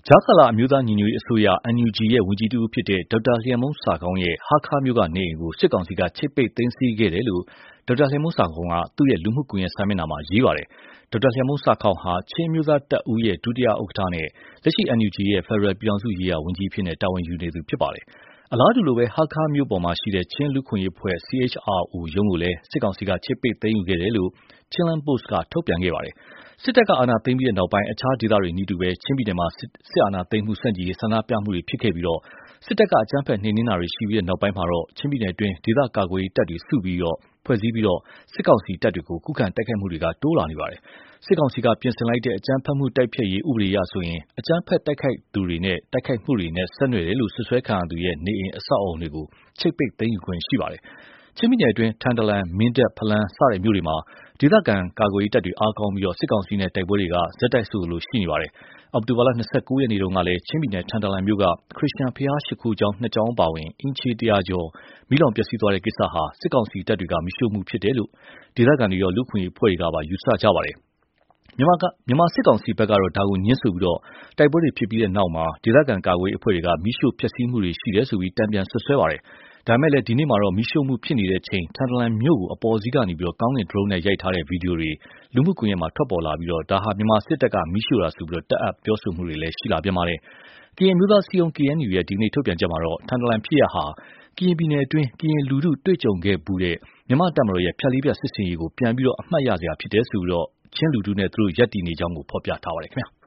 ကြားကာလအမျိုးသားညီညွတ်ရေးအစိုးရ NUG ရဲ့ဝန်ကြီးတဦးဖြစ်တဲ့ဒေါက်တာလျံမှုန်းဆာခေါင်းရဲ့ဟားခါးမြို့ကနေအိမ်ကိုစစ်ကောင်စီကချိတ်ပိတ်သိမ်းဆည်းခဲ့တယ်လို့ဒေါက်တာလျံမှုန်းဆာခေါင်းကသူ့ရဲ့လူမှုကွန်ရက်စာမျက်နှာမှာရေးပါတယ်။ဒေါက်တာလျံမှုန်းဆာခေါင်းဟာချင်းမျိုးသားတပ်ဦးရဲ့ဒုတိယဥက္ကဋ္ဌနဲ့လက်ရှိ NUG ရဲ့ဖက်ဒရယ်ပြည်ထောင်စုရေးရာဝန်ကြီးအဖြစ်တာဝန်ယူနေသူဖြစ်ပါတယ်။အလားတူလိုပဲဟားခါးမြို့ပေါ်မှာရှိတဲ့ချင်းလူခွင့်ရေးဖွဲ့ CHRO ရုံးကိုလည်းစစ်ကောင်စီကချိတ်ပိတ်သိမ်းယူခဲ့တယ်လို့ Chinland Post ကထုတ်ပြန်ခဲ့ပါတယ်။စစ်တပ်ကအာဏာသိမ်းပြီးနောက်ပိုင်းအခြားဒေသတွေနည်းတူပဲချင်းပြည်နယ်မှာစစ်အာဏာသိမ်းမှုဆန့်ကျင်ရေးဆန္ဒပြမှုတွေဖြစ်ခဲ့ပြီးစစ်တပ်ကအကြမ်းဖက်နှိမ်နင်းတာတွေရှိပြီးနောက်ပိုင်းမှာချင်းပြည်နယ်အတွင်းဒေသကာကွယ်ရေးတပ်တွေစုပြီးဖွဲ့စည်းပြီးစစ်ကောင်စီတပ်တွေကိုခုခံတိုက်ခိုက်မှုတွေတိုးလာနေပါတယ်။စစ်ကောင်စီကပြင်ဆင်လိုက်တဲ့အကြမ်းဖက်မှုတိုက်ဖျက်ရေးဥပဒေအရဆိုရင်အကြမ်းဖက်တိုက်ခိုက်သူတွေနဲ့တိုက်ခိုက်မှုတွေနဲ့ဆက်နွယ်တယ်လို့ဆွဆွဲခံရသူရဲ့နေအိမ်အဆောက်အအုံတွေကိုချိတ်ပိတ်သိမ်းယူခွင့်ရှိပါတယ်။ချင်းပြည်နယ်အတွင်းထန်တလန်မင်းတပ်ဖလန်းစတဲ့မြို့တွေမှာဒေသခံကာကွယ်ရေးတပ်တွေအားကောင်းပြီးစစ်ကောင်စီနဲ့တိုက်ပွဲတွေကဆက်တိုက်ဆိုသလိုရှိနေပါတယ်။အောက်တိုဘာလ29 ရက်နေ့တုန်းကလည်းချင်းပြည်နယ်ထန်တလန်မြို့ကခရစ်ယာန်ဘုရားရှိခိုးကျောင်း2ကျောင်းအပါအဝင်အင်ချီ100ကျော်မီးလောင်ပျက်စီးသွားတဲ့ကိစ္စဟာစစ်ကောင်စီတပ်တွေကမီးရှို့မှုဖြစ်တယ်လို့ဒေသခံတွေလူ့အခွင့်အရေးအဖွဲ့တွေကပါယူဆကြပါတယ်။မြန်မာစစ်ကောင်စီဘက်ကတော့ဒါကိုငြင်းဆိုပြီးတိုက်ပွဲတွေဖြစ်ပြီးတဲ့နောက်ဒေသခံကာကွယ်ရေးအဖွဲ့တွေကမီးရှို့ဖျက်ဆီးမှုတွေရှိတယ်ဆိုပြီးတန်ပြန်စွပ်စွဲပါတယ်။ဒါပေမဲ့လည်းဒီနေ့မှာမီးရှို့မှုဖြစ်နေချိန်ထန်တလန်မြို့ကိုအပေါ်စီးကနေကောင်းကင်ဒရုန်းနဲ့ရိုက်ထားတဲ့ဗီဒီယိုတွေလူမှုကွန်ရက်မှာထွက်ပေါ်လာပြီးဒါဟာမြန်မာစစ်တပ်ကမီးရှို့တာဆိုပြီးတပ်အပ်ပြောဆိုမှုတွေလည်းရှိလာပြန်ပါတယ်။ကရင်မျိုးသားစည်းရုံး KNU ရဲ့ဒီနေ့ထုတ်ပြန်ချက်မှာထန်တလန်ဖြစ်ရပ်ဟာကရင်ပြည်နယ်အတွင်းကရင်လူထုတွေ့ကြုံခဲ့ဘူးတဲ့မြန်မာတပ်မတော်ရဲ့ဖြတ်လေးပြစစ်ဆင်ရေးကိုပြန်ပြီးအမှတ်ရစရာဖြစ်တယ်ဆိုပြီးချင်းလူထုနဲ့သူတို့ရပ်တည်နေကြောင်းကိုဖော်ပြထားပါတယ်ခင်ဗျာ။